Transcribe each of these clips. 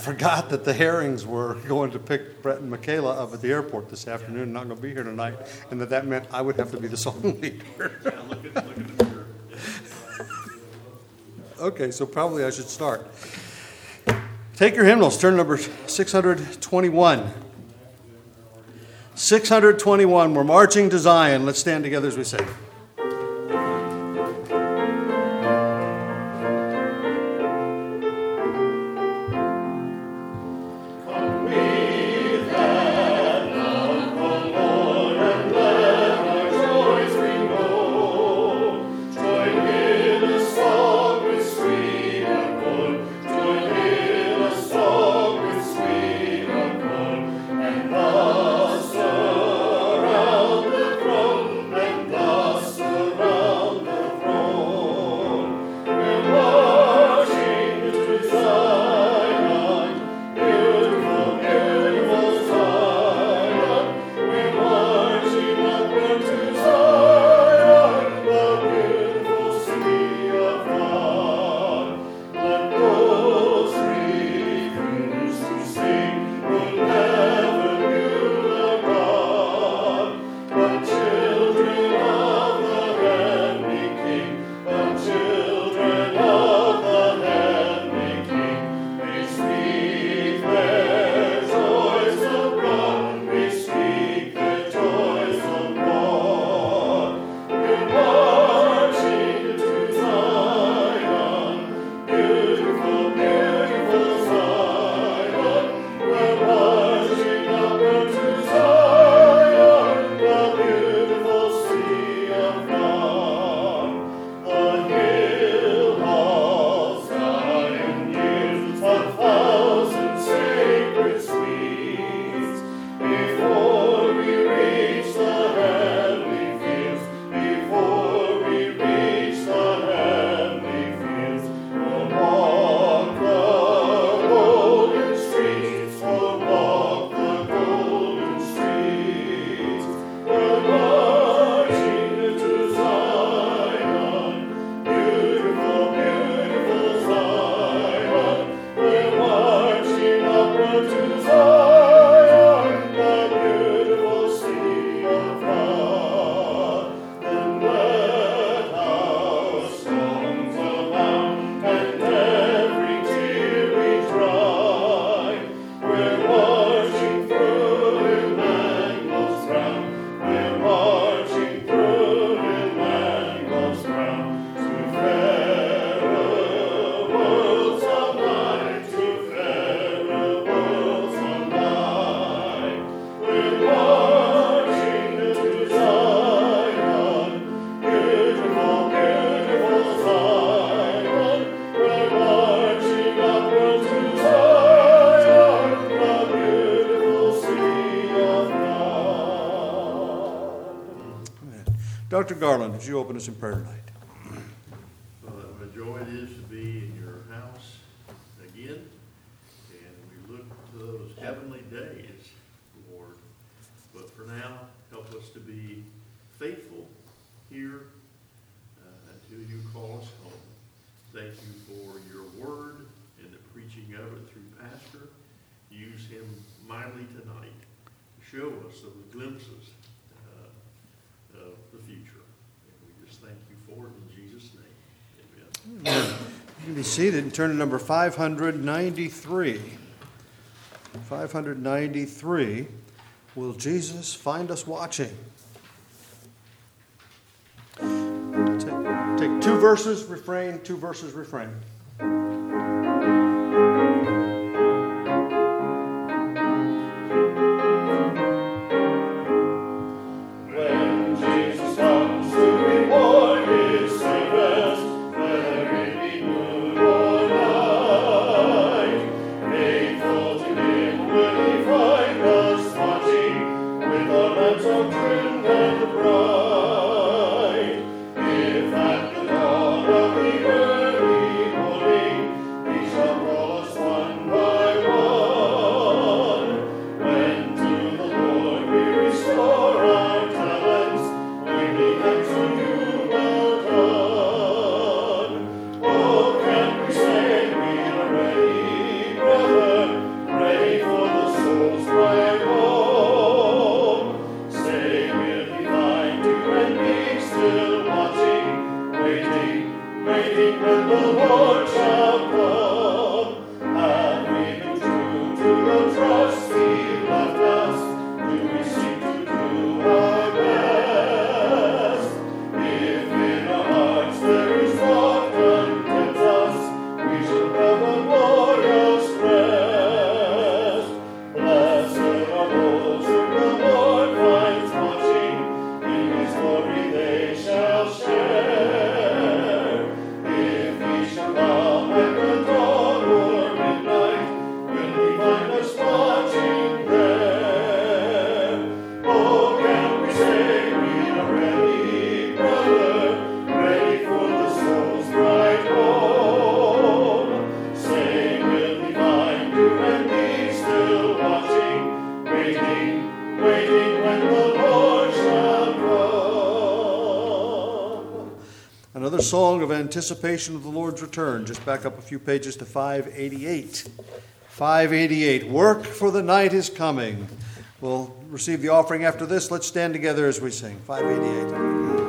forgot that the Herrings were going to pick Brett and Michaela up at the airport this afternoon, not going to be here tonight, and that meant I would have to be the song leader. Look at the mirror. Okay, so probably I should start. Take your hymnals, turn to number 621. 621, we're marching to Zion. Let's stand together as we sing. Dr. Garland, would you open us in prayer tonight? Well, what a joy it is to be in your house again, and we look to those heavenly days, Lord. But for now, help us to be faithful here until you call us home. Thank you for your word and the preaching of it through Pastor. Use him mightily tonight to show us those glimpses of the future. And we just thank you for it in Jesus' name. Amen. You can be seated and turn to number 593. 593. Will Jesus find us watching? Take two verses, refrain, two verses, refrain. If at the dawn of the early morning song of anticipation of the Lord's return. Just back up a few pages to 588. 588, work for the night is coming. We'll receive the offering after this. Let's stand together as we sing. 588.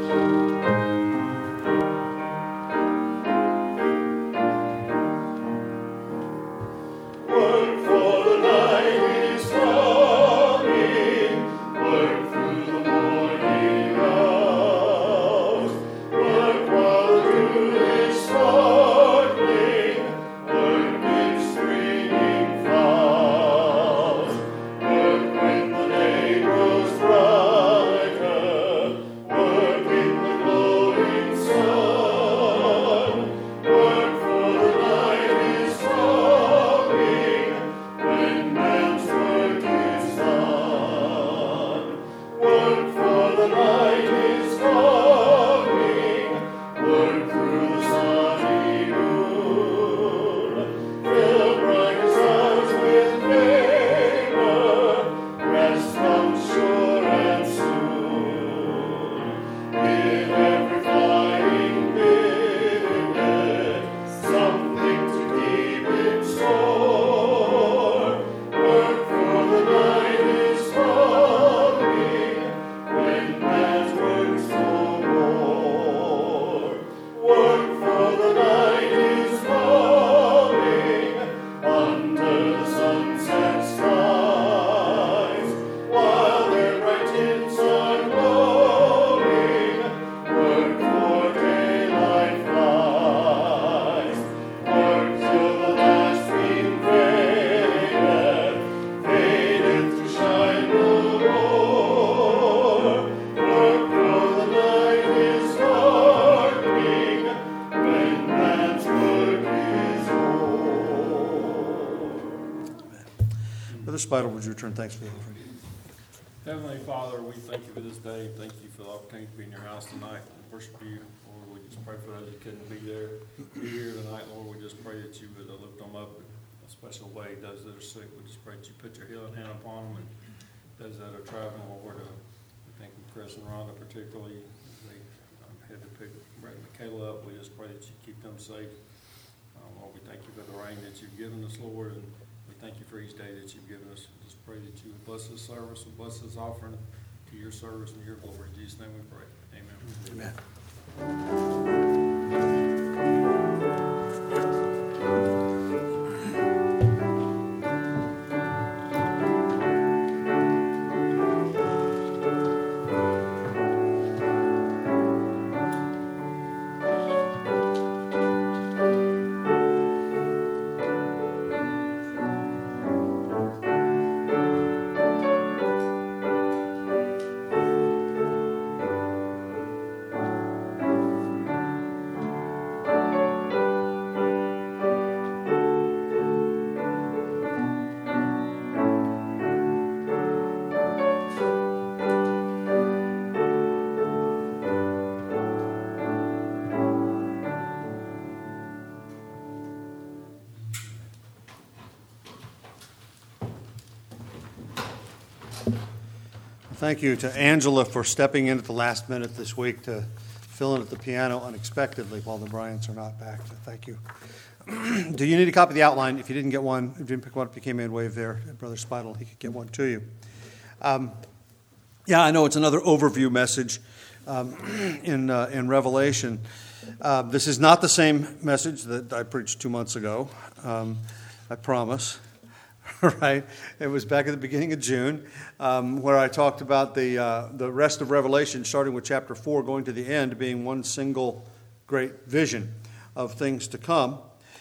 Spital, would you return thanks for the offering? Heavenly Father, we thank you for this day. Thank you for the opportunity to be in your house tonight and worship you. Lord, we just pray for those that couldn't be here tonight. Lord, we just pray that you would lift them up in a special way. Those that are sick, we just pray that you put your healing hand upon them. And those that are traveling, Lord, we thank you, Chris and Rhonda particularly. They had to pick Brett and Michaela up. We just pray that you keep them safe. Lord, we thank you for the rain that you've given us, Lord, and we thank you for each day that you've given us. Just pray that you would bless this service and bless this offering to your service and your glory. In Jesus' name we pray. Amen. Amen. Thank you to Angela for stepping in at the last minute this week to fill in at the piano unexpectedly while the Bryants are not back. So thank you. Do you need a copy of the outline? If you didn't get one, if you didn't pick one up, you came in, wave there. Brother Spital, he could get one to you. I know it's another overview message in Revelation. This is not the same message that I preached 2 months ago, I promise. Right? It was back at the beginning of June where I talked about the rest of Revelation, starting with chapter 4, going to the end, being one single great vision of things to come.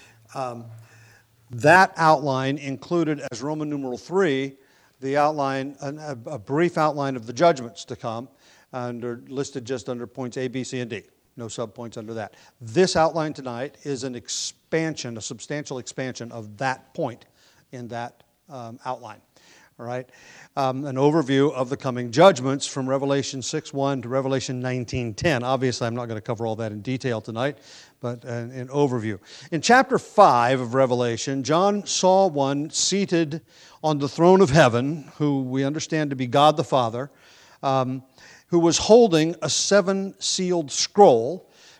That outline included, as Roman numeral 3, the outline, a brief outline of the judgments to come, and are listed just under points A, B, C, and D. No subpoints under that. This outline tonight is an expansion, a substantial expansion of that point in that outline. All right? An overview of the coming judgments from Revelation 6:1 to Revelation 19:10. Obviously, I'm not going to cover all that in detail tonight, but an overview. In chapter 5 of Revelation, John saw one seated on the throne of heaven, who we understand to be God the Father, who was holding a 7-sealed scroll.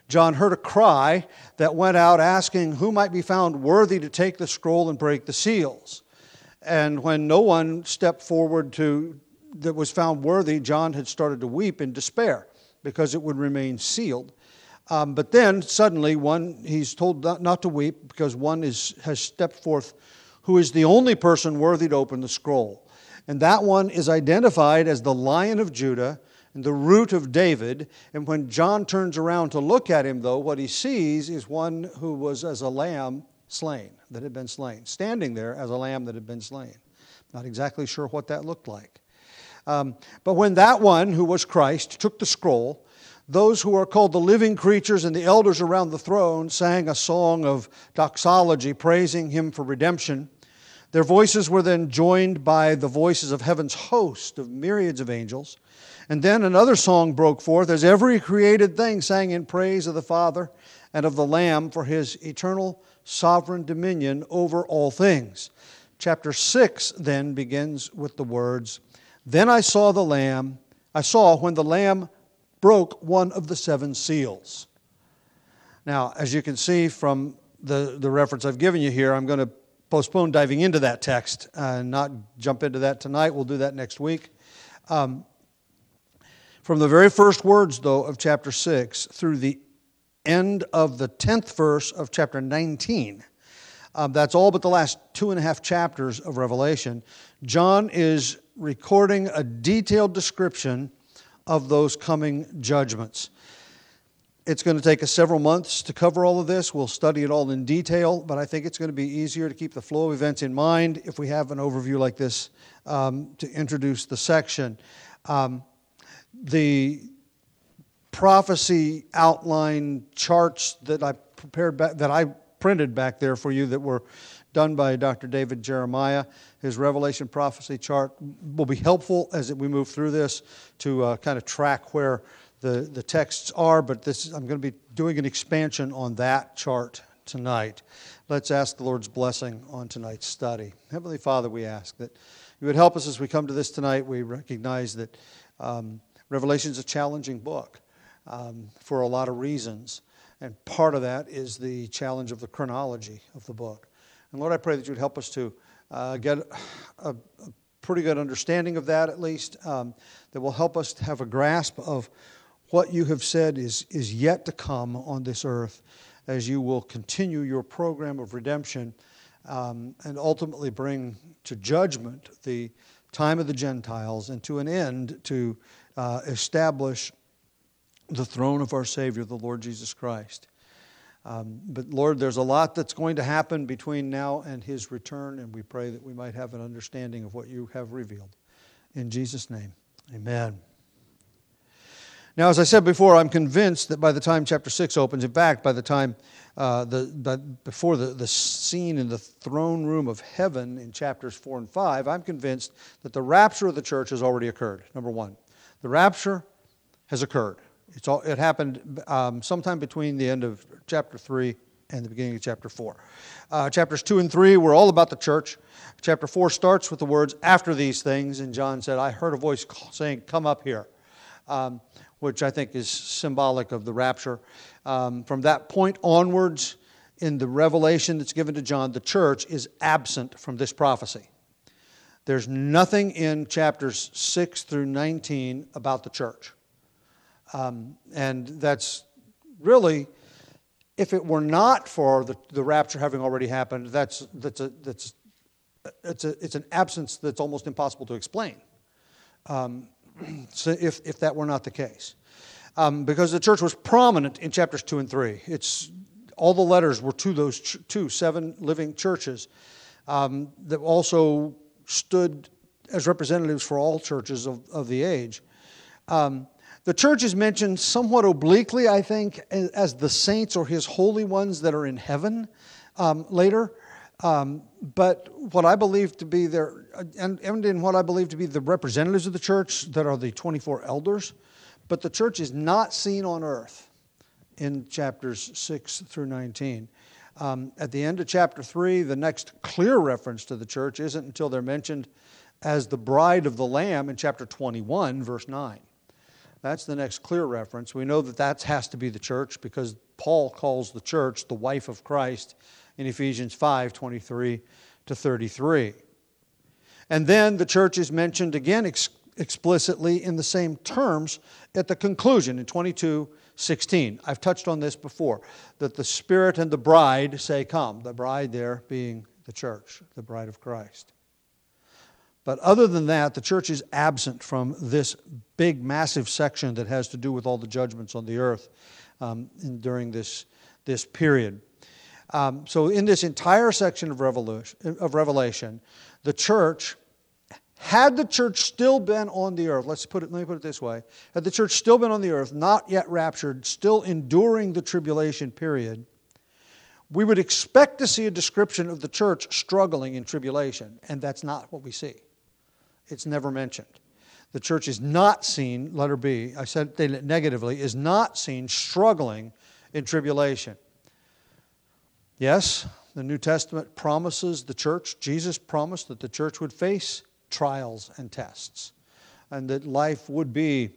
John heard a cry that went out asking who might be found worthy to take the scroll and break the seals. And when no one stepped forward that was found worthy, John had started to weep in despair because it would remain sealed. But then suddenly he's told not to weep because one has stepped forth who is the only person worthy to open the scroll. And that one is identified as the Lion of Judah and the Root of David. And when John turns around to look at him, though, what he sees is one who was as a lamb slain, that had been slain, standing there as a lamb that had been slain. Not exactly sure what that looked like. But when that one, who was Christ, took the scroll, those who are called the living creatures and the elders around the throne sang a song of doxology, praising him for redemption. Their voices were then joined by the voices of heaven's host of myriads of angels. And then another song broke forth as every created thing sang in praise of the Father and of the Lamb for his eternal sovereign dominion over all things. Chapter 6 then begins with the words, "Then I saw when the Lamb broke one of the 7 seals." Now, as you can see from the reference I've given you here, I'm going to postpone diving into that text and not jump into that tonight. We'll do that next week. From the very first words, though, of chapter 6 through the end of the 10th verse of chapter 19, that's all but the last 2.5 chapters of Revelation, John is recording a detailed description of those coming judgments. It's going to take us several months to cover all of this. We'll study it all in detail, but I think it's going to be easier to keep the flow of events in mind if we have an overview like this to introduce the section. The prophecy outline charts that I printed back there for you that were done by Dr. David Jeremiah, his Revelation prophecy chart, will be helpful as we move through this to kind of track where the texts are, but I'm going to be doing an expansion on that chart tonight. Let's ask the Lord's blessing on tonight's study. Heavenly Father, we ask that you would help us as we come to this tonight. We recognize that Revelation is a challenging book for a lot of reasons, and part of that is the challenge of the chronology of the book. And Lord, I pray that you would help us to get a pretty good understanding of that, at least, that will help us to have a grasp of what you have said is yet to come on this earth as you will continue your program of redemption and ultimately bring to judgment the time of the Gentiles and to an end to establish the throne of our Savior, the Lord Jesus Christ. But Lord, there's a lot that's going to happen between now and his return, and we pray that we might have an understanding of what you have revealed. In Jesus' name, amen. Now, as I said before, I'm convinced that by the time chapter 6 opens, in fact, by the time before the scene in the throne room of heaven in chapters 4 and 5, I'm convinced that the rapture of the church has already occurred, number one. The rapture has occurred. It happened sometime between the end of chapter 3 and the beginning of chapter 4. Chapters 2 and 3 were all about the church. Chapter 4 starts with the words, "After these things," and John said, "I heard a voice saying, 'Come up here,'" which I think is symbolic of the rapture. From that point onwards, in the revelation that's given to John, the church is absent from this prophecy. There's nothing in chapters 6 through 19 about the church. And that's really, if it were not for the rapture having already happened, it's an absence that's almost impossible to explain. So if that were not the case. Because the church was prominent in chapters 2 and 3. All the letters were to those 7 living churches that also stood as representatives for all churches of the age. The church is mentioned somewhat obliquely, I think, as the saints or his holy ones that are in heaven later. But what I believe to be and in what I believe to be the representatives of the church that are the 24 elders, but the church is not seen on earth in chapters 6 through 19. At the end of chapter 3, the next clear reference to the church isn't until they're mentioned as the bride of the Lamb in chapter 21, verse 9. That's the next clear reference. We know that has to be the church because Paul calls the church the wife of Christ in Ephesians 5:23 to 33. And then the church is mentioned again explicitly in the same terms at the conclusion in 22:16. I've touched on this before, that the Spirit and the bride say, "Come." The bride there being the church, the bride of Christ. But other than that, the church is absent from this big, massive section that has to do with all the judgments on the earth during this period. So in this entire section of Revelation, the church, had the church still been on the earth, let me put it this way, had the church still been on the earth, not yet raptured, still enduring the tribulation period, we would expect to see a description of the church struggling in tribulation, and that's not what we see. It's never mentioned. The church is not seen, letter B, I said it negatively, is not seen struggling in tribulation. Yes, the New Testament promises the church, Jesus promised that the church would face trials and tests, and that life would be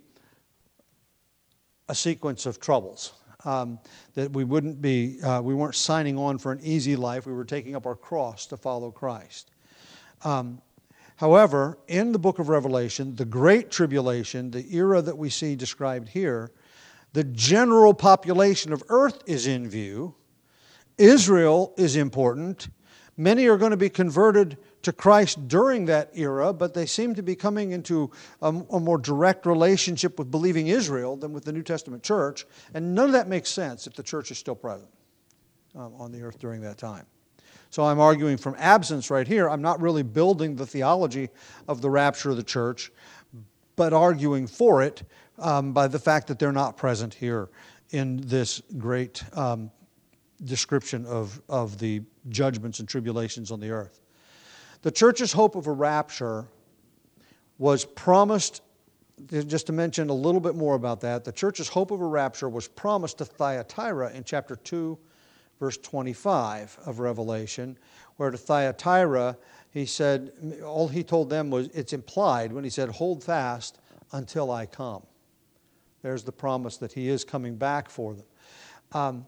a sequence of troubles. That we weren't signing on for an easy life, we were taking up our cross to follow Christ. However, in the book of Revelation, the Great Tribulation, the era that we see described here, the general population of earth is in view. Israel is important. Many are going to be converted to Christ during that era, but they seem to be coming into a more direct relationship with believing Israel than with the New Testament church. And none of that makes sense if the church is still present on the earth during that time. So I'm arguing from absence right here. I'm not really building the theology of the rapture of the church, but arguing for it by the fact that they're not present here in this great description of the judgments and tribulations on the earth. The church's hope of a rapture was promised, just to mention a little bit more about that, the church's hope of a rapture was promised to Thyatira in chapter 2, verse 25 of Revelation, where to Thyatira, he said, all he told them was, it's implied when he said, "Hold fast until I come." There's the promise that he is coming back for them.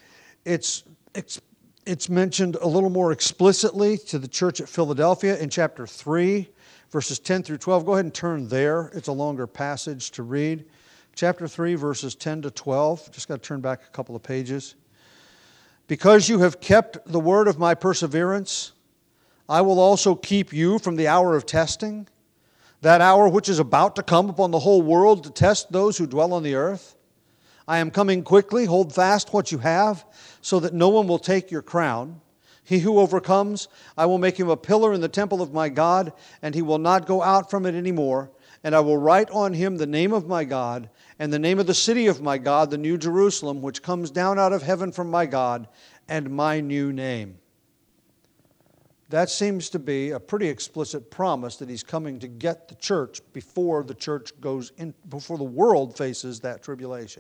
It's mentioned a little more explicitly to the church at Philadelphia in chapter 3, verses 10 through 12. Go ahead and turn there. It's a longer passage to read. Chapter 3, verses 10 to 12. Just got to turn back a couple of pages. "Because you have kept the word of my perseverance, I will also keep you from the hour of testing, that hour which is about to come upon the whole world to test those who dwell on the earth. I am coming quickly. Hold fast what you have, so that no one will take your crown. He who overcomes, I will make him a pillar in the temple of my God, and he will not go out from it any more. And I will write on him the name of my God, and the name of the city of my God, the New Jerusalem, which comes down out of heaven from my God, and my new name." That seems to be a pretty explicit promise that he's coming to get the church before the church goes in, before the world faces that tribulation,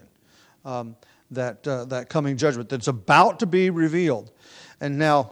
that coming judgment that's about to be revealed. And now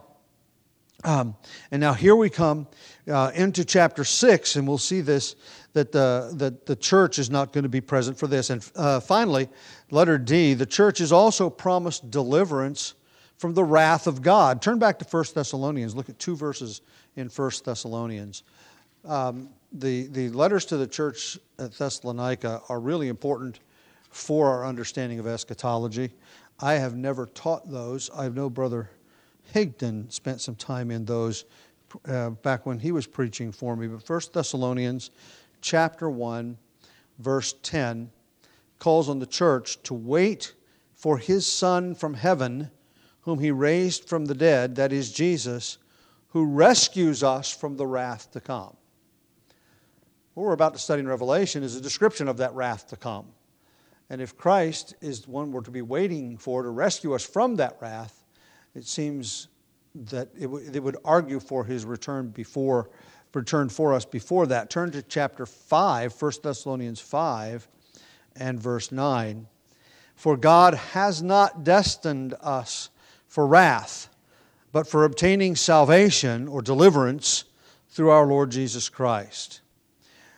here we come into chapter 6, and we'll see this, that the church is not going to be present for this. And finally, letter D, the church is also promised deliverance from the wrath of God. Turn back to 1 Thessalonians. Look at 2 verses in 1 Thessalonians. The letters to the church at Thessalonica are really important for our understanding of eschatology. I have never taught those. I know Brother Higdon spent some time in those back when he was preaching for me. But 1 Thessalonians chapter 1, verse 10 calls on the church to wait for his Son from heaven, whom he raised from the dead, that is Jesus, who rescues us from the wrath to come. What we're about to study in Revelation is a description of that wrath to come. And if Christ is the one we're to be waiting for to rescue us from that wrath, it seems that it would argue for his return for us before that. Turn to chapter 5, 1 Thessalonians 5 and verse 9. "For God has not destined us for wrath, but for obtaining salvation or deliverance through our Lord Jesus Christ."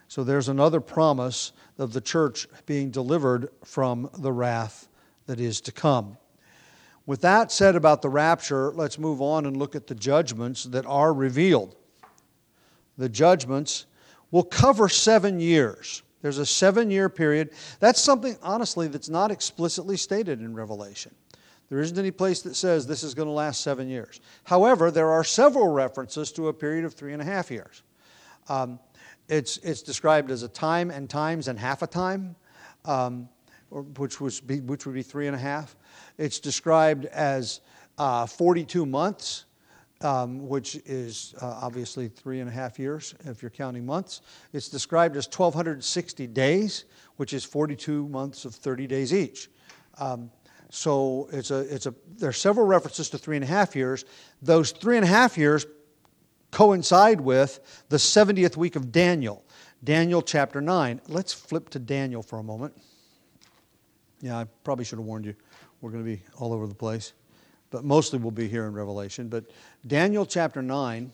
So there's another promise of the church being delivered from the wrath that is to come. With that said about the rapture, let's move on and look at the judgments that are revealed. The judgments will cover 7 years. There's a 7-year period. That's something, honestly, that's not explicitly stated in Revelation. There isn't any place that says this is going to last 7 years. However, there are several references to a period of 3.5 years. It's described as a time and times and half a time, which would be 3.5. It's described as 42 months, which is obviously 3.5 years if you're counting months. It's described as 1,260 days, which is 42 months of 30 days each. So there are several references to 3.5 years. Those 3.5 years coincide with the 70th week of Daniel, Daniel chapter 9. Let's flip to Daniel for a moment. Yeah, I probably should have warned you. We're going to be all over the place, but mostly we'll be here in Revelation. But Daniel chapter 9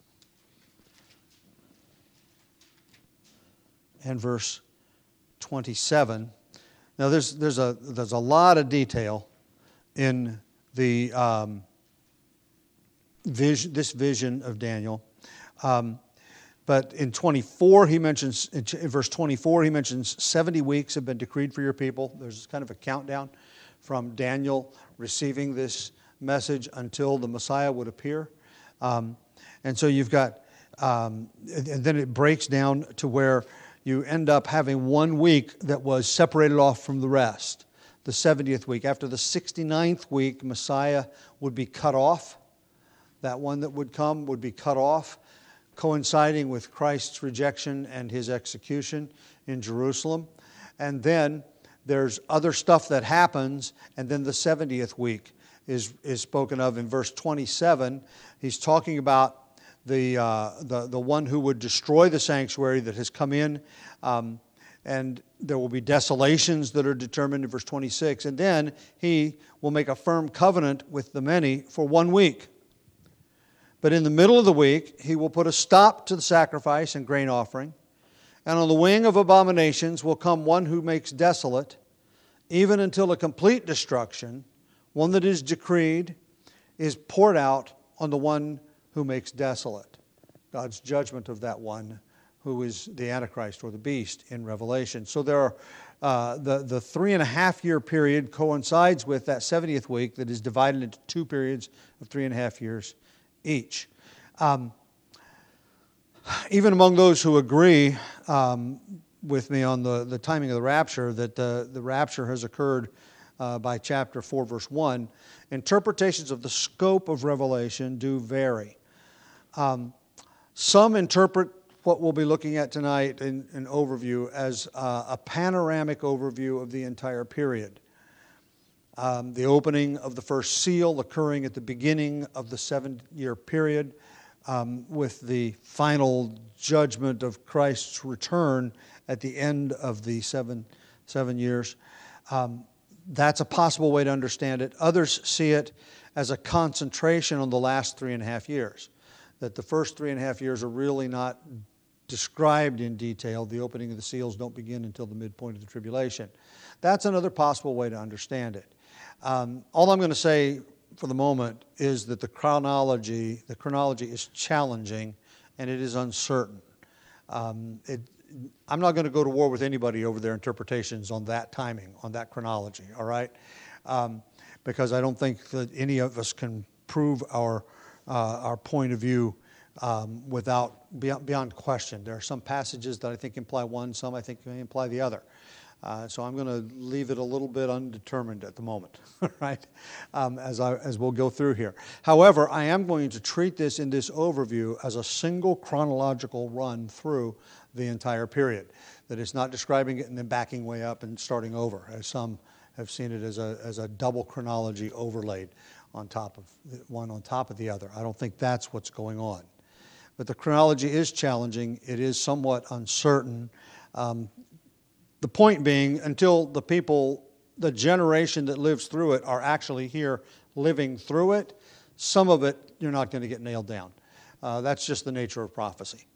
and verse 27. Now there's a lot of detail in the this vision of Daniel. But in 24, in verse 24, he mentions 70 weeks have been decreed for your people. There's kind of a countdown from Daniel receiving this message until the Messiah would appear. And so you've got, and then it breaks down to where you end up having 1 week that was separated off from the rest, the 70th week. After the 69th week, Messiah would be cut off. That one that would come would be cut off, coinciding with Christ's rejection and his execution in Jerusalem. And then there's other stuff that happens, and then the 70th week is spoken of in verse 27. He's talking about the one who would destroy the sanctuary that has come in, and there will be desolations that are determined in verse 26. And then he will make a firm covenant with the many for 1 week. But in the middle of the week, he will put a stop to the sacrifice and grain offering. And on the wing of abominations will come one who makes desolate, even until a complete destruction, one that is decreed, is poured out on the one who makes desolate. God's judgment of that one who is the Antichrist or the beast in Revelation. So there are the 3.5-year period coincides with that 70th week that is divided into 2 periods of 3.5 years each. Even among those who agree with me on the timing of the rapture, that the rapture has occurred by chapter 4, verse 1, interpretations of the scope of Revelation do vary. Some interpret what we'll be looking at tonight in an overview as a panoramic overview of the entire period. The opening of the first seal occurring at the beginning of the 7-year period, with the final judgment of Christ's return at the end of the seven years. That's a possible way to understand it. Others see it as a concentration on the last 3.5 years, that the first 3.5 years are really not described in detail. The opening of the seals don't begin until the midpoint of the tribulation. That's another possible way to understand it. All I'm going to say for the moment is that the chronology is challenging and it is uncertain. I'm not going to go to war with anybody over their interpretations on that timing, on that chronology, all right? Because I don't think that any of us can prove our point of view beyond question. There are some passages that I think imply one, some I think may imply the other. So I'm going to leave it a little bit undetermined at the moment, right? As we'll go through here. However, I am going to treat this in this overview as a single chronological run through the entire period. That it's not describing it and then backing way up and starting over, as some have seen it as a double chronology overlaid on top of one on top of the other. I don't think that's what's going on. But the chronology is challenging. It is somewhat uncertain. The point being, until the generation that lives through it are actually here living through it, some of it you're not going to get nailed down. That's just the nature of prophecy.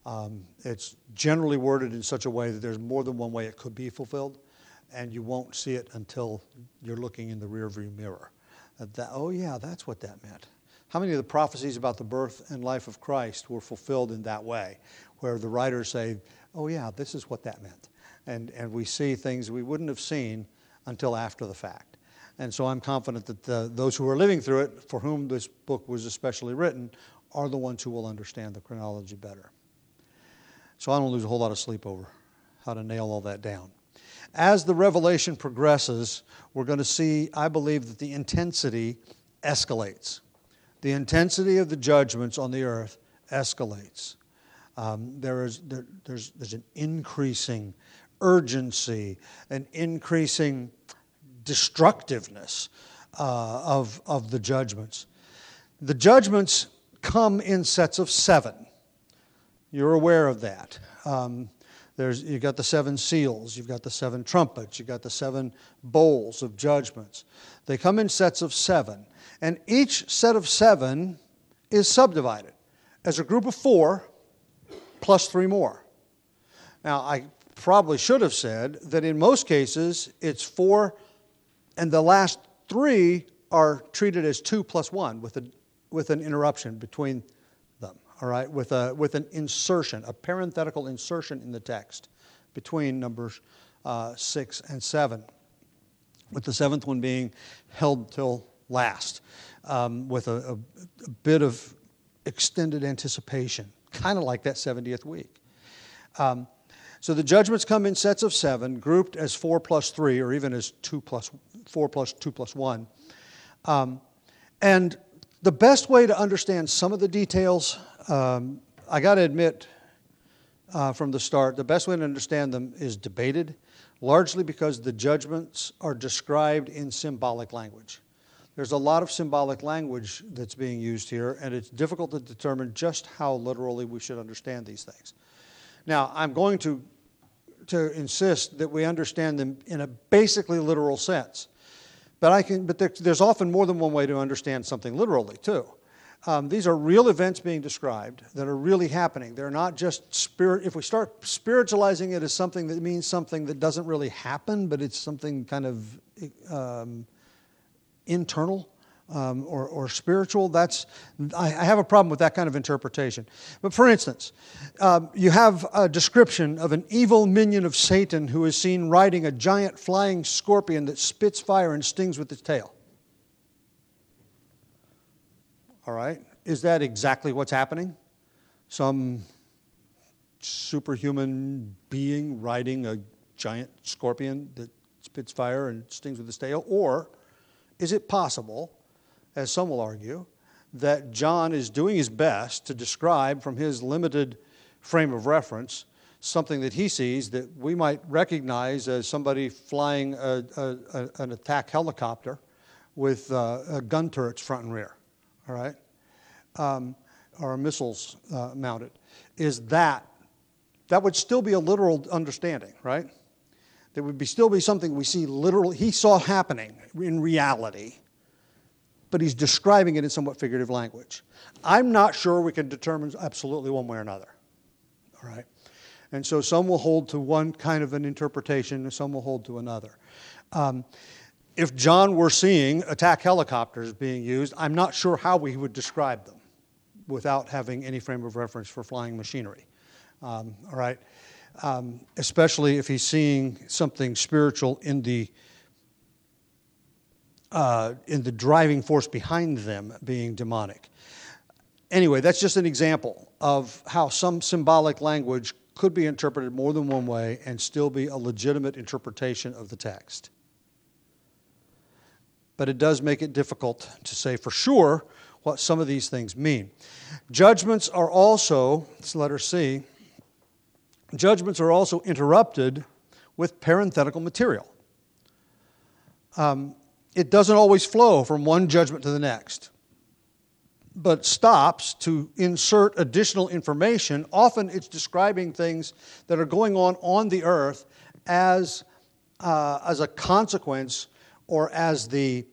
It's generally worded in such a way that there's more than one way it could be fulfilled, and you won't see it until you're looking in the rearview mirror. Oh yeah, that's what that meant. How many of the prophecies about the birth and life of Christ were fulfilled in that way, where the writers say, oh yeah, this is what that meant. And we see things we wouldn't have seen until after the fact. And so I'm confident that those who are living through it, for whom this book was especially written, are the ones who will understand the chronology better. So I don't lose a whole lot of sleep over how to nail all that down. As the revelation progresses, we're going to see, I believe, that the intensity escalates. The intensity of the judgments on the earth escalates. There's an increasing urgency, an increasing destructiveness of the judgments. The judgments come in sets of 7. You're aware of that. You've got the 7 seals, you've got the 7 trumpets, you've got the 7 bowls of judgments. They come in sets of 7. And each set of 7 is subdivided as a group of 4 plus 3 more. Now, I probably should have said that in most cases it's 4, and the last 3 are treated as 2 plus 1 with an interruption between them. All right, with an insertion, a parenthetical insertion in the text between numbers 6 and 7, with the 7th one being held till last, with a bit of extended anticipation, kind of like that 70th week. So the judgments come in sets of 7, grouped as 4 plus 3, or even as 4 plus 2 plus 1. And the best way to understand some of the details, I got to admit from the start, the best way to understand them is debated, largely because the judgments are described in symbolic language. There's a lot of symbolic language that's being used here, and it's difficult to determine just how literally we should understand these things. Now, I'm going to insist that we understand them in a basically literal sense. But there's often more than one way to understand something literally, too. These are real events being described that are really happening. They're not just if we start spiritualizing it as something that means something that doesn't really happen, but it's something kind of internal or spiritual, I have a problem with that kind of interpretation. But for instance, you have a description of an evil minion of Satan who is seen riding a giant flying scorpion that spits fire and stings with its tail. All right, is that exactly what's happening? Some superhuman being riding a giant scorpion that spits fire and stings with its tail? Or is it possible, as some will argue, that John is doing his best to describe from his limited frame of reference something that he sees that we might recognize as somebody flying an attack helicopter with gun turrets front and rear, all right, or missiles mounted? Is that would still be a literal understanding, right? There would still be something we see literally, he saw happening in reality, but he's describing it in somewhat figurative language. I'm not sure we can determine absolutely one way or another, all right? And so some will hold to one kind of an interpretation, and some will hold to another. If John were seeing attack helicopters being used, I'm not sure how we would describe them without having any frame of reference for flying machinery, all right? Especially if he's seeing something spiritual in the driving force behind them being demonic. Anyway, that's just an example of how some symbolic language could be interpreted more than one way and still be a legitimate interpretation of the text. But it does make it difficult to say for sure what some of these things mean. Judgments are also, it's letter C, judgments are also interrupted with parenthetical material. It doesn't always flow from one judgment to the next, but stops to insert additional information. Often it's describing things that are going on the earth as a consequence or as the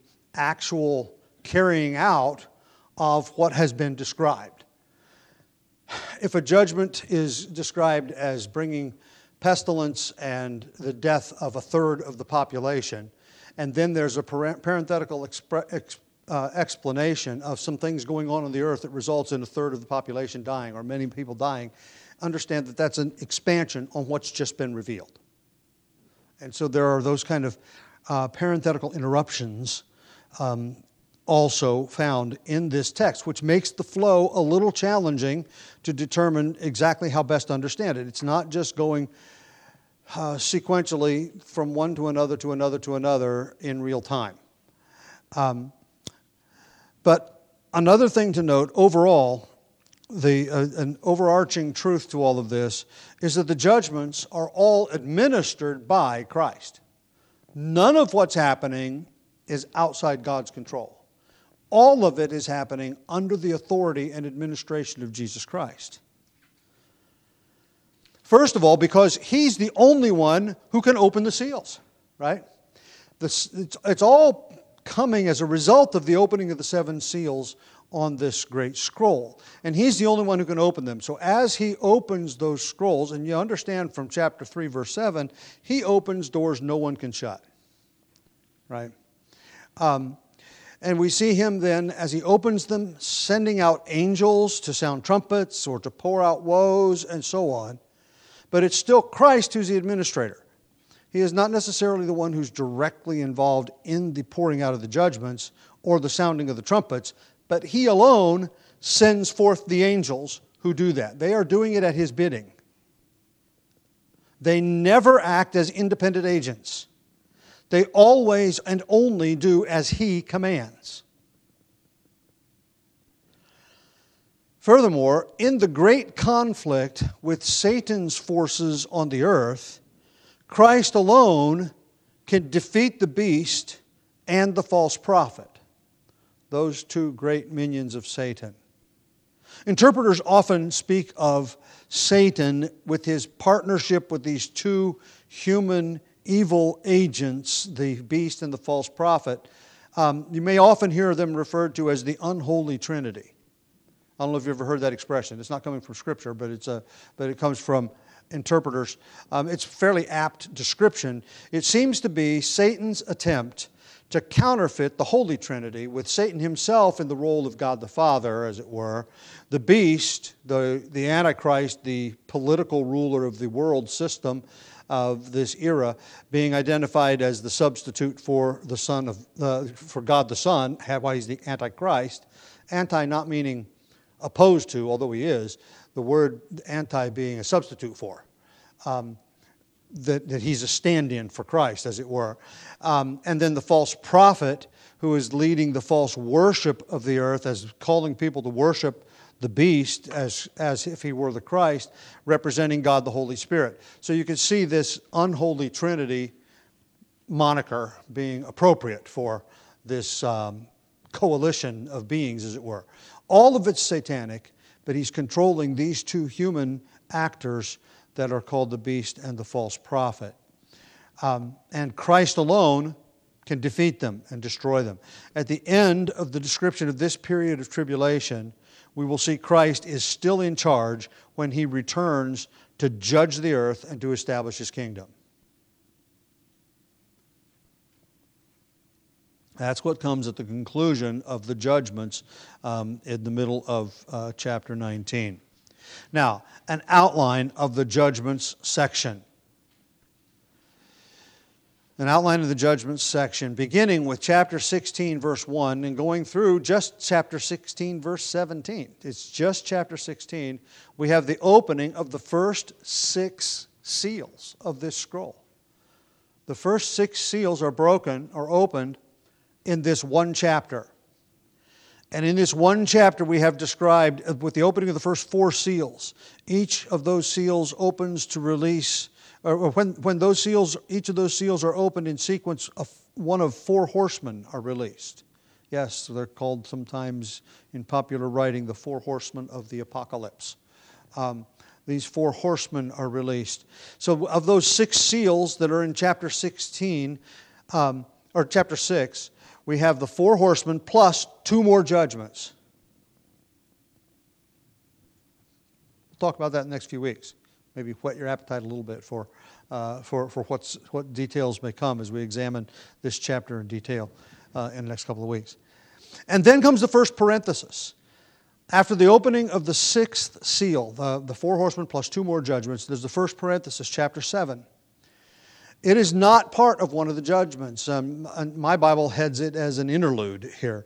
actual carrying out of what has been described. if a judgment is described as bringing pestilence and the death of a third of the population, and then there's a parenthetical explanation of some things going on the earth that results in a third of the population dying or many people dying, understand that that's an expansion on what's just been revealed. And so there are those kind of parenthetical interruptions also found in this text, which makes the flow a little challenging to determine exactly how best to understand it. It's not just going sequentially from one to another to another to another in real time. But another thing to note, overall, an overarching truth to all of this is that the judgments are all administered by Christ. None of what's happening is outside God's control. All of it is happening under the authority and administration of Jesus Christ. First of all, because He's the only one who can open the seals, right? It's all coming as a result of the opening of the 7 seals on this great scroll. And He's the only one who can open them. So as He opens those scrolls, and you understand from chapter 3, verse 7, He opens doors no one can shut, right? And we see Him then, as He opens them, sending out angels to sound trumpets or to pour out woes and so on. But it's still Christ who's the administrator. He is not necessarily the one who's directly involved in the pouring out of the judgments or the sounding of the trumpets, but He alone sends forth the angels who do that. They are doing it at His bidding. They never act as independent agents. They always and only do as He commands. Furthermore, in the great conflict with Satan's forces on the earth, Christ alone can defeat the beast and the false prophet, those two great minions of Satan. Interpreters often speak of Satan with his partnership with these two human evil agents, the beast and the false prophet. You may often hear them referred to as the unholy trinity. I don't know if you've ever heard that expression. It's not coming from Scripture, but it comes from interpreters. It's a fairly apt description. It seems to be Satan's attempt to counterfeit the Holy Trinity with Satan himself in the role of God the Father, as it were, the beast, the Antichrist, the political ruler of the world system of this era, being identified as the substitute for the Son of for God the Son, why He's the Antichrist. Anti not meaning opposed to, although He is, the word anti being a substitute for. That He's a stand-in for Christ, as it were. And then the false prophet, who is leading the false worship of the earth, as calling people to worship the beast as if he were the Christ, representing God the Holy Spirit. So you can see this unholy trinity moniker being appropriate for this coalition of beings, as it were. All of it's satanic, but He's controlling these two human actors that are called the beast and the false prophet. And Christ alone can defeat them and destroy them. At the end of the description of this period of tribulation, we will see Christ is still in charge when He returns to judge the earth and to establish His kingdom. That's what comes at the conclusion of the judgments in the middle of chapter 19. Now, an outline of the judgments section. An outline of the judgments section, beginning with chapter 16, verse 1, and going through just chapter 16, verse 17. It's just chapter 16. We have the opening of the first 6 seals of this scroll. The first 6 seals are broken or opened in this one chapter. And in this one chapter we have described, with the opening of the first 4 seals, each of those seals opens to release, or when those seals, each of those seals are opened in sequence, one of 4 horsemen are released. Yes, they're called sometimes in popular writing the 4 horsemen of the apocalypse. These 4 horsemen are released. So of those 6 seals that are in chapter 16, or chapter 6, we have the 4 horsemen plus 2 more judgments. talk about that in the next few weeks. Maybe whet your appetite a little bit for what details may come as we examine this chapter in detail in the next couple of weeks. And then comes the first parenthesis. After the opening of the sixth seal, the four horsemen plus two more judgments, there's the first parenthesis, chapter 7. It is not part of one of the judgments. My Bible heads it as an interlude here.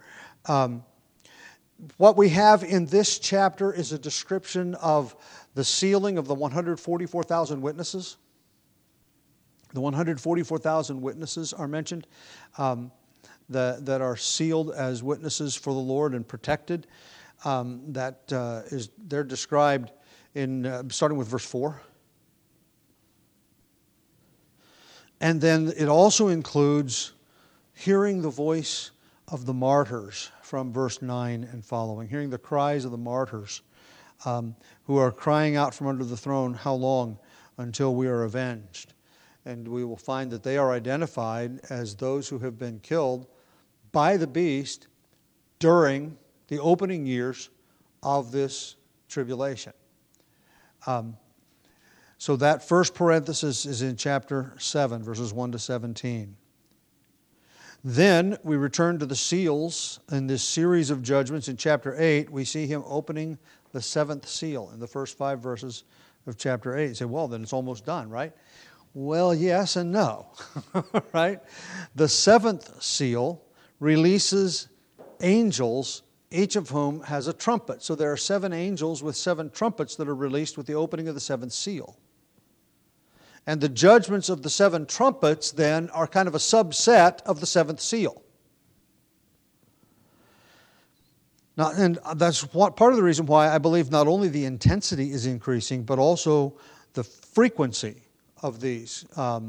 What we have in this chapter is a description of the sealing of the 144,000 witnesses. The 144,000 witnesses are mentioned that are sealed as witnesses for the Lord and protected. They're described in starting with verse 4. And then it also includes hearing the voice of the martyrs from verse 9 and following, hearing the cries of the martyrs who are crying out from under the throne, how long until we are avenged? And we will find that they are identified as those who have been killed by the beast during the opening years of this tribulation. So that first parenthesis is in chapter 7, verses 1 to 17. Then we return to the seals in this series of judgments. In chapter 8, we see him opening the seventh seal in the first 5 verses of chapter 8. You say, well, then it's almost done, right? Well, yes and no, right? The seventh seal releases angels, each of whom has a trumpet. So there are 7 angels with 7 trumpets that are released with the opening of the seventh seal. And the judgments of the 7 trumpets then are kind of a subset of the seventh seal. Now, and that's part of the reason why I believe not only the intensity is increasing, but also the frequency of these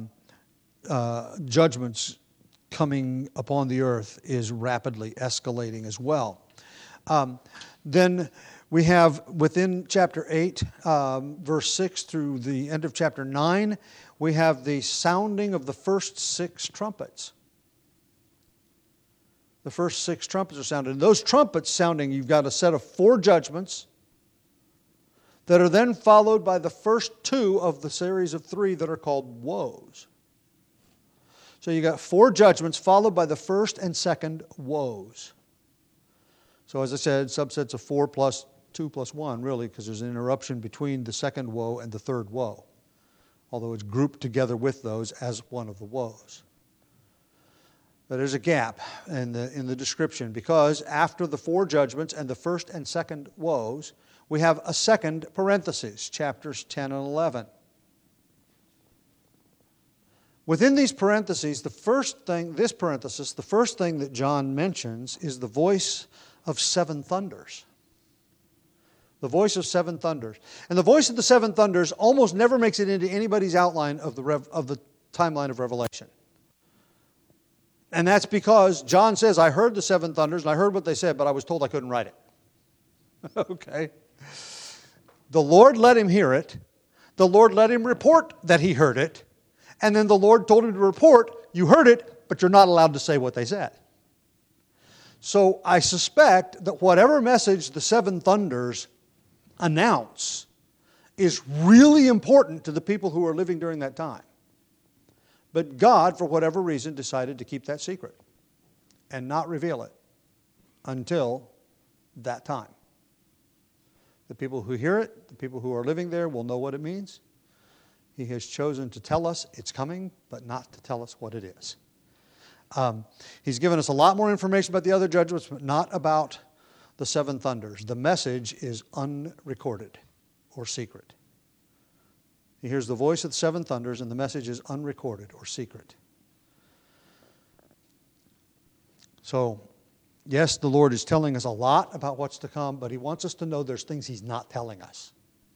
judgments coming upon the earth is rapidly escalating as well. Then we have within chapter 8, verse 6 through the end of chapter 9, we have the sounding of the first 6 trumpets. The first 6 trumpets are sounded. And those trumpets sounding, you've got a set of 4 judgments that are then followed by the first 2 of the series of 3 that are called woes. So you got 4 judgments followed by the first and second woes. So as I said, subsets of 4 plus 2 plus 1, really, because there's an interruption between the second woe and the third woe, although it's grouped together with those as one of the woes. But there's a gap in the description, because after the 4 judgments and the first and second woes, we have a second parenthesis, chapters 10 and 11. Within these parentheses, the first thing that John mentions is the voice of 7 thunders. The voice of 7 thunders. And the voice of the 7 thunders almost never makes it into anybody's outline of the timeline of Revelation. And that's because John says, I heard the 7 thunders, and I heard what they said, but I was told I couldn't write it. Okay. The Lord let him hear it. The Lord let him report that he heard it. And then the Lord told him to report, you heard it, but you're not allowed to say what they said. So I suspect that whatever message the 7 thunders announce is really important to the people who are living during that time. But God, for whatever reason, decided to keep that secret and not reveal it until that time. The people who hear it, the people who are living there will know what it means. He has chosen to tell us it's coming, but not to tell us what it is. He's given us a lot more information about the other judgments, but not about the 7 thunders. The message is unrecorded or secret. He hears the voice of the 7 thunders, and the message is unrecorded or secret. So, yes, the Lord is telling us a lot about what's to come, but He wants us to know there's things He's not telling us.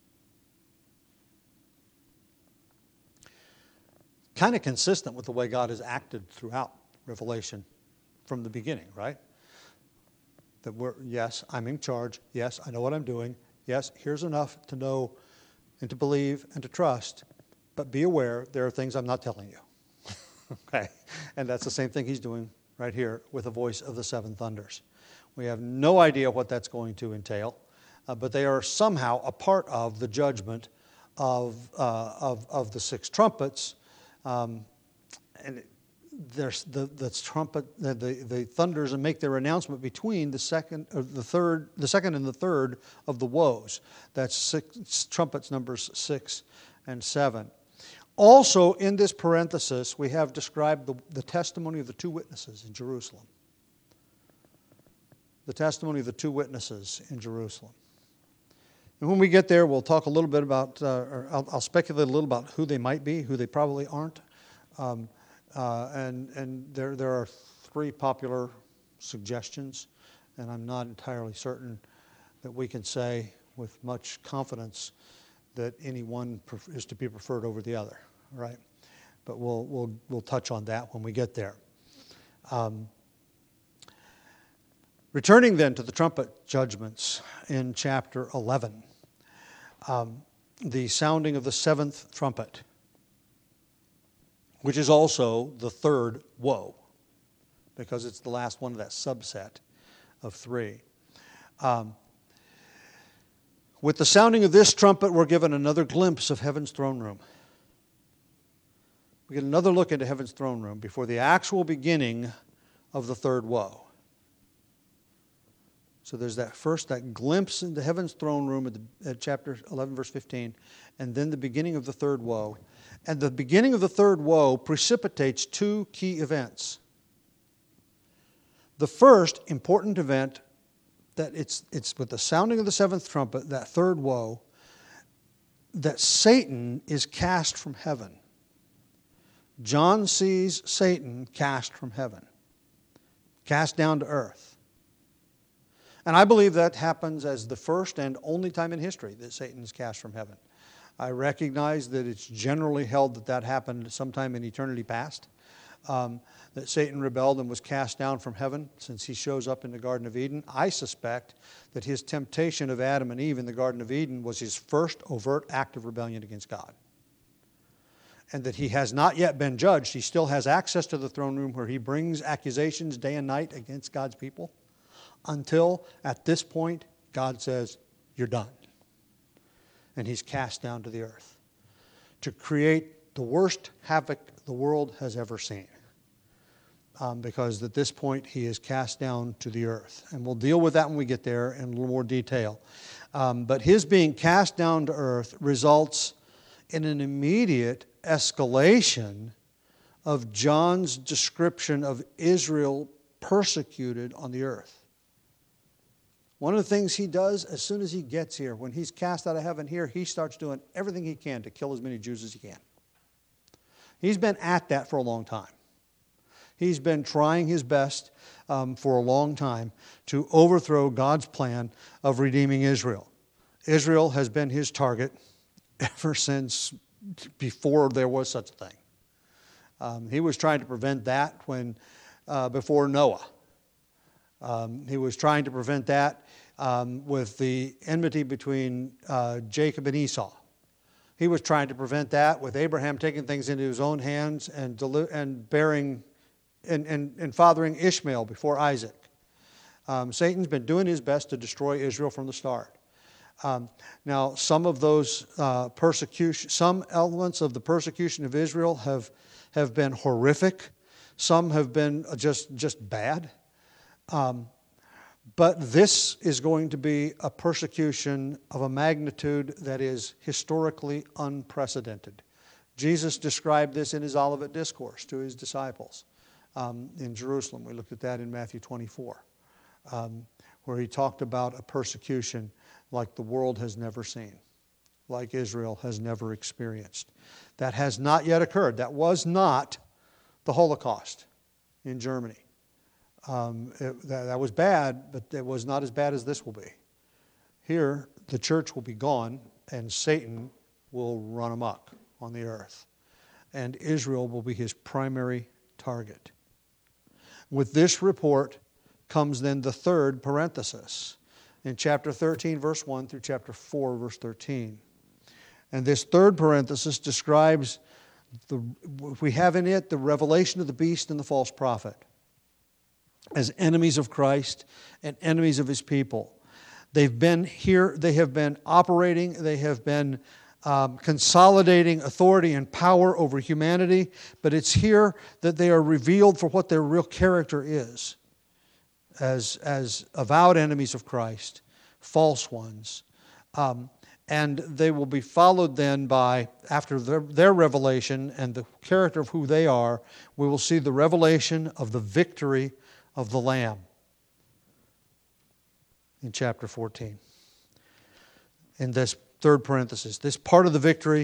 Kind of consistent with the way God has acted throughout Revelation from the beginning, right? That yes, I'm in charge. Yes, I know what I'm doing. Yes, here's enough to know and to believe and to trust. But be aware, there are things I'm not telling you. Okay? And that's the same thing He's doing right here with the voice of the 7 thunders. We have no idea what that's going to entail. but they are somehow a part of the judgment of the six trumpets. And there's the trumpet, the thunders, and make their announcement between the second and the third of the woes. That's six trumpets, numbers 6 and 7. Also, in this parenthesis, we have described the testimony of the two witnesses in Jerusalem. The testimony of the two witnesses in Jerusalem. And when we get there, we'll talk a little bit about, or I'll speculate a little about who they might be, who they probably aren't. And there are three popular suggestions, and I'm not entirely certain that we can say with much confidence that any one is to be preferred over the other, right? But we'll touch on that when we get there. Returning then to the trumpet judgments in chapter 11, the sounding of the seventh trumpet, which is also the third woe, because it's the last one of that subset of three. With the sounding of this trumpet, we're given another glimpse of heaven's throne room. We get another look into heaven's throne room before the actual beginning of the third woe. So there's that glimpse into heaven's throne room at chapter 11, verse 15, and then the beginning of the third woe. And the beginning of the third woe precipitates two key events. The first important event, that it's with the sounding of the seventh trumpet, that third woe, that Satan is cast from heaven. John sees Satan cast from heaven, cast down to earth. And I believe that happens as the first and only time in history that Satan is cast from heaven. I recognize that it's generally held that happened sometime in eternity past, that Satan rebelled and was cast down from heaven since he shows up in the Garden of Eden. I suspect that his temptation of Adam and Eve in the Garden of Eden was his first overt act of rebellion against God. And that he has not yet been judged. He still has access to the throne room where he brings accusations day and night against God's people, until at this point God says, "You're done." And he's cast down to the earth to create the worst havoc the world has ever seen. Because at this point he is cast down to the earth. And we'll deal with that when we get there in a little more detail. But his being cast down to earth results in an immediate escalation of John's description of Israel persecuted on the earth. One of the things he does as soon as he gets here, when he's cast out of heaven here, he starts doing everything he can to kill as many Jews as he can. He's been at that for a long time. He's been trying his best for a long time to overthrow God's plan of redeeming Israel. Israel has been his target ever since before there was such a thing. He was trying to prevent that before Noah. He was trying to prevent that with the enmity between Jacob and Esau. He was trying to prevent that with Abraham taking things into his own hands and bearing and fathering Ishmael before Isaac. Satan's been doing his best to destroy Israel from the start. Now, some of those some elements of the persecution of Israel have been horrific. Some have been just bad. But this is going to be a persecution of a magnitude that is historically unprecedented. Jesus described this in his Olivet Discourse to his disciples in Jerusalem. We looked at that in Matthew 24, where he talked about a persecution like the world has never seen, like Israel has never experienced. That has not yet occurred. That was not the Holocaust in Germany. That was bad, but it was not as bad as this will be. Here, the church will be gone, and Satan will run amok on the earth. And Israel will be his primary target. With this report comes then the third parenthesis in chapter 13, verse 1 through chapter 4, verse 13. And this third parenthesis describes, we have in it the revelation of the beast and the false prophet as enemies of Christ and enemies of his people. They've been here, they have been operating, they have been consolidating authority and power over humanity, but it's here that they are revealed for what their real character is, as avowed enemies of Christ, false ones. And they will be followed then by, after their revelation and the character of who they are, we will see the revelation of the victory of the Lamb in chapter 14. In this third parenthesis, this part of the victory,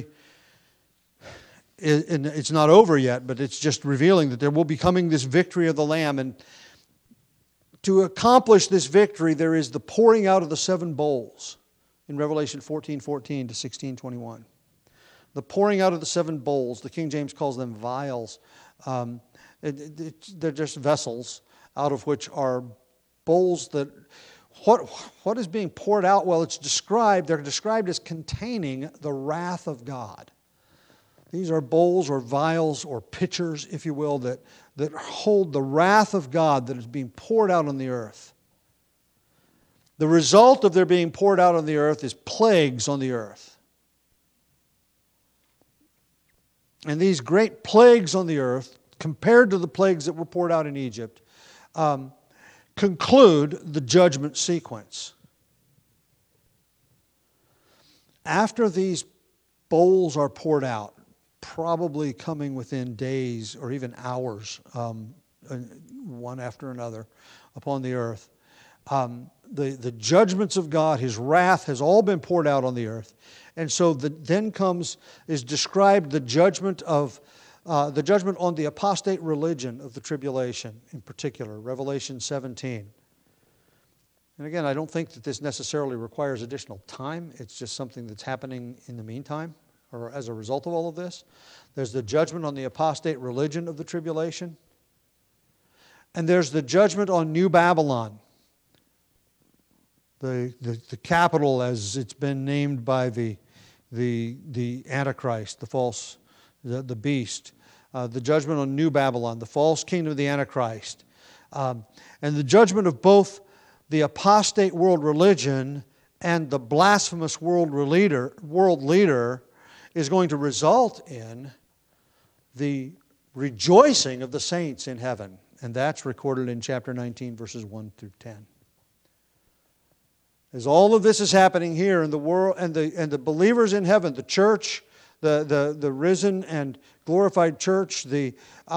it's not over yet, but it's just revealing that there will be coming this victory of the Lamb. And to accomplish this victory, there is the pouring out of the 7 bowls. In Revelation 14:14 to 16:21. The pouring out of the 7 bowls, the King James calls them vials. They're just vessels out of which are bowls that... What is being poured out? Well, they're described as containing the wrath of God. These are bowls or vials or pitchers, if you will, that hold the wrath of God that is being poured out on the earth. The result of their being poured out on the earth is plagues on the earth. And these great plagues on the earth, compared to the plagues that were poured out in Egypt, conclude the judgment sequence. After these bowls are poured out, probably coming within days or even hours, one after another, upon the earth, the judgments of God, His wrath has all been poured out on the earth. And so then is described the judgment on the apostate religion of the tribulation in particular, Revelation 17. And again, I don't think that this necessarily requires additional time. It's just something that's happening in the meantime, or as a result of all of this. There's the judgment on the apostate religion of the tribulation. And there's the judgment on New Babylon, the capital as it's been named by the Antichrist, the beast. The judgment on New Babylon, the false kingdom of the Antichrist. And the judgment of both the apostate world religion and the blasphemous world leader is going to result in the rejoicing of the saints in heaven. And that's recorded in chapter 19, verses 1 through 10. As all of this is happening here in the world, and the believers in heaven, the church, the risen and glorified church, the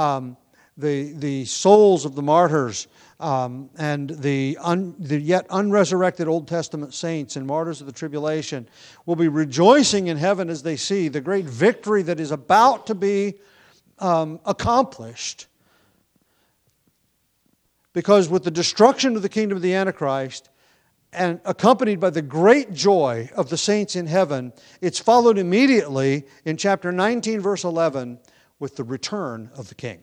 souls of the martyrs, and the yet unresurrected Old Testament saints and martyrs of the tribulation will be rejoicing in heaven as they see the great victory that is about to be accomplished. Because with the destruction of the kingdom of the Antichrist, and accompanied by the great joy of the saints in heaven, it's followed immediately in chapter 19, verse 11, with the return of the King.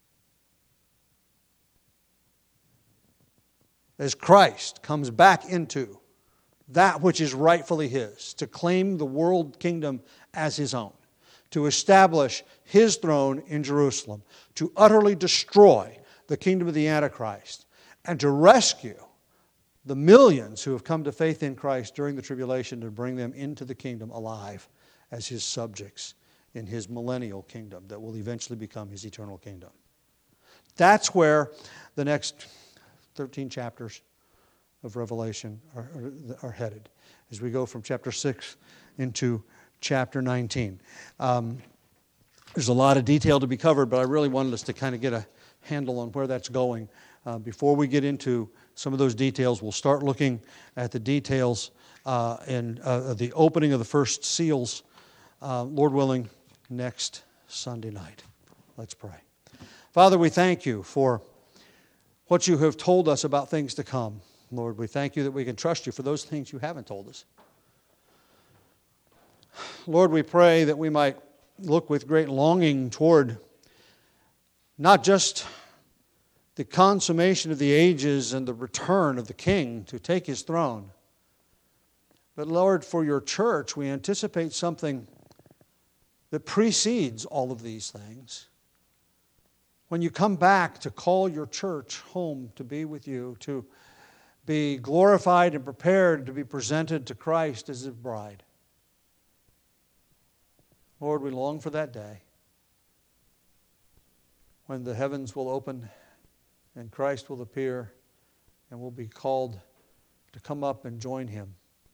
As Christ comes back into that which is rightfully His, to claim the world kingdom as His own, to establish His throne in Jerusalem, to utterly destroy the kingdom of the Antichrist, and to rescue the millions who have come to faith in Christ during the tribulation, to bring them into the kingdom alive as His subjects in His millennial kingdom that will eventually become His eternal kingdom. That's where the next 13 chapters of Revelation are headed, as we go from chapter 6 into chapter 19. There's a lot of detail to be covered, but I really wanted us to kind of get a handle on where that's going. Before we get into some of those details, we'll start looking at the details and the opening of the first seals, Lord willing, next Sunday night. Let's pray. Father, we thank You for what You have told us about things to come. Lord, we thank You that we can trust You for those things You haven't told us. Lord, we pray that we might look with great longing toward not just the consummation of the ages and the return of the King to take His throne, but Lord, for Your church, we anticipate something that precedes all of these things. When You come back to call Your church home to be with You, to be glorified and prepared to be presented to Christ as His bride. Lord, we long for that day when the heavens will open and Christ will appear and we'll be called to come up and join Him.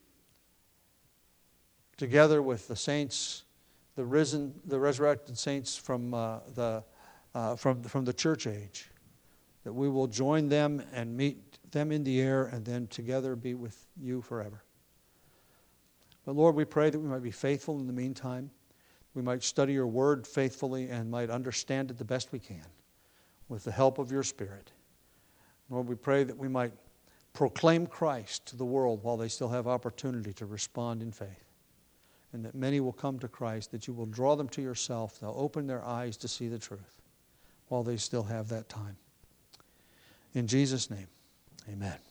Together with the saints, the resurrected saints from the church age, that we will join them and meet them in the air and then together be with You forever. But Lord, we pray that we might be faithful in the meantime. We might study Your Word faithfully and might understand it the best we can with the help of Your Spirit. Lord, we pray that we might proclaim Christ to the world while they still have opportunity to respond in faith. And that many will come to Christ, that You will draw them to Yourself. They'll open their eyes to see the truth while they still have that time. In Jesus' name, amen.